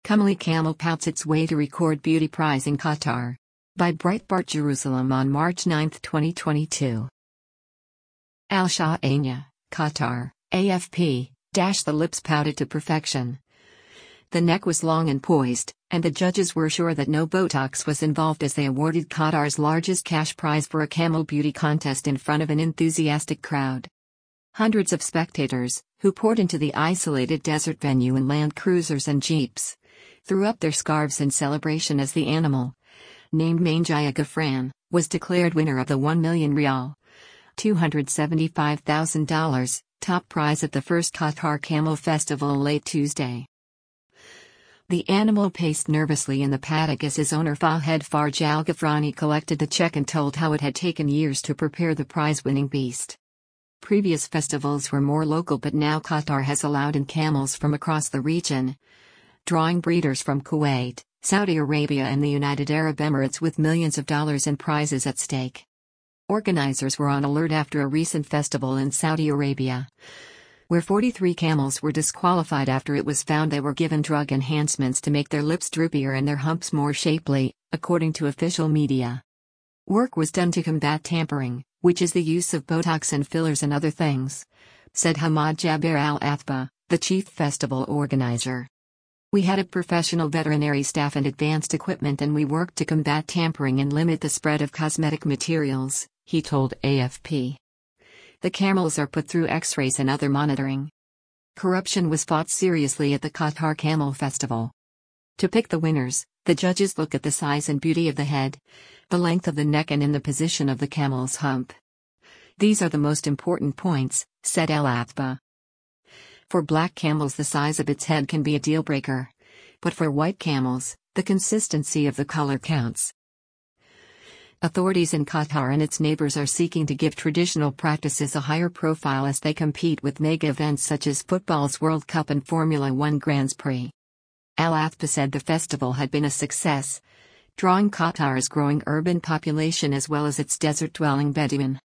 Comely camel pouts its way to record beauty prize in Qatar. By Breitbart Jerusalem on March 9, 2022. Al Shahania, Qatar, AFP, the lips pouted to perfection. The neck was long and poised, and the judges were sure that no Botox was involved as they awarded Qatar's largest cash prize for a camel beauty contest in front of an enthusiastic crowd. Hundreds of spectators, who poured into the isolated desert venue in Land Cruisers and Jeeps, threw up their scarves in celebration as the animal, named Manjaya Gafran, was declared winner of the 1 million rial $275,000 top prize at the first Qatar Camel Festival late Tuesday. The animal paced nervously in the paddock as his owner Fahed Farj Al Ghafrani collected the check and told how it had taken years to prepare the prize-winning beast. Previous festivals were more local, but now Qatar has allowed in camels from across the region, drawing breeders from Kuwait, Saudi Arabia and the United Arab Emirates with millions of dollars in prizes at stake. Organizers were on alert after a recent festival in Saudi Arabia, where 43 camels were disqualified after it was found they were given drug enhancements to make their lips droopier and their humps more shapely, according to official media. Work was done to combat tampering, which is the use of Botox and fillers and other things, said Hamad Jaber Al-Athba, the chief festival organizer. We had a professional veterinary staff and advanced equipment, and we worked to combat tampering and limit the spread of cosmetic materials, he told AFP. The camels are put through X-rays and other monitoring. Corruption was fought seriously at the Qatar Camel Festival. To pick the winners, the judges look at the size and beauty of the head, the length of the neck and in the position of the camel's hump. These are the most important points, said Al-Athba. For black camels, the size of its head can be a deal breaker. But for white camels, the consistency of the color counts. Authorities in Qatar and its neighbors are seeking to give traditional practices a higher profile as they compete with mega events such as football's World Cup and Formula One Grands Prix. Al-Athba said the festival had been a success, drawing Qatar's growing urban population as well as its desert-dwelling Bedouin.